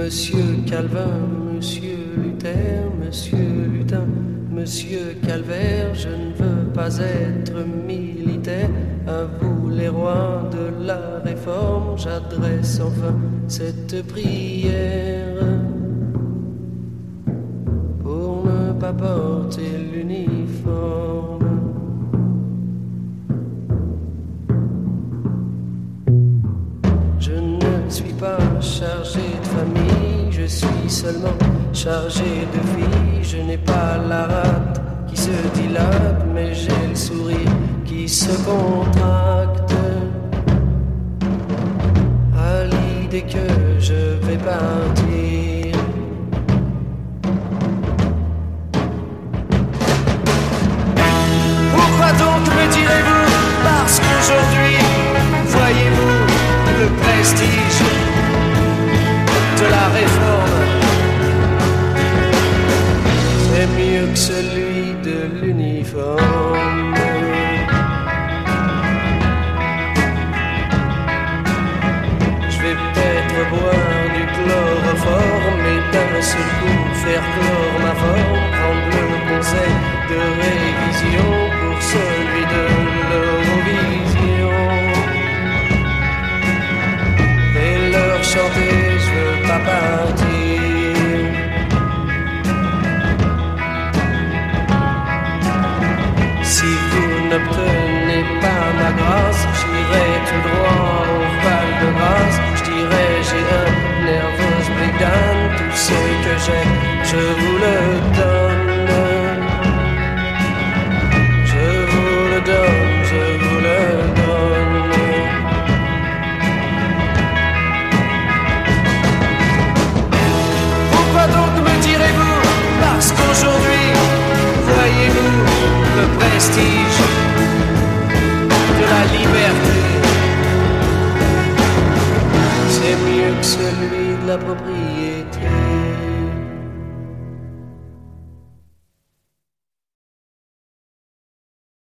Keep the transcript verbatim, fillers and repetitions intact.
Monsieur Calvin, Monsieur Luther, Monsieur Lutin, Monsieur Calvaire, je ne veux pas être militaire. À vous les rois de la réforme, j'adresse enfin cette prière. Pour ne pas porter l'uniforme. Je ne suis pas chargé de famille, je suis seulement chargé de vie. Je n'ai pas la rate qui se dilate, mais j'ai le sourire qui se contracte à l'idée que je vais partir. Pourquoi donc me direz-vous? Parce qu'aujourd'hui, voyez-vous, le prestige de la réforme, c'est mieux que celui de l'uniforme. Je vais peut-être boire du chloroforme et d'un seul coup faire clore ma forme, prendre le conseil de révision pour celui de l'Eurovision. Chanter, je veux pas partir. Si vous n'obtenez pas ma grâce, j'irai tout droit au Val de Grâce. Je dirai j'ai un nervous breakdown, tout ce que j'ai, je vous le donne. Je vous le donne, je vous le donne. Donc me direz-vous, parce qu'aujourd'hui, voyez-vous, le prestige de la liberté, c'est mieux que celui de la propriété.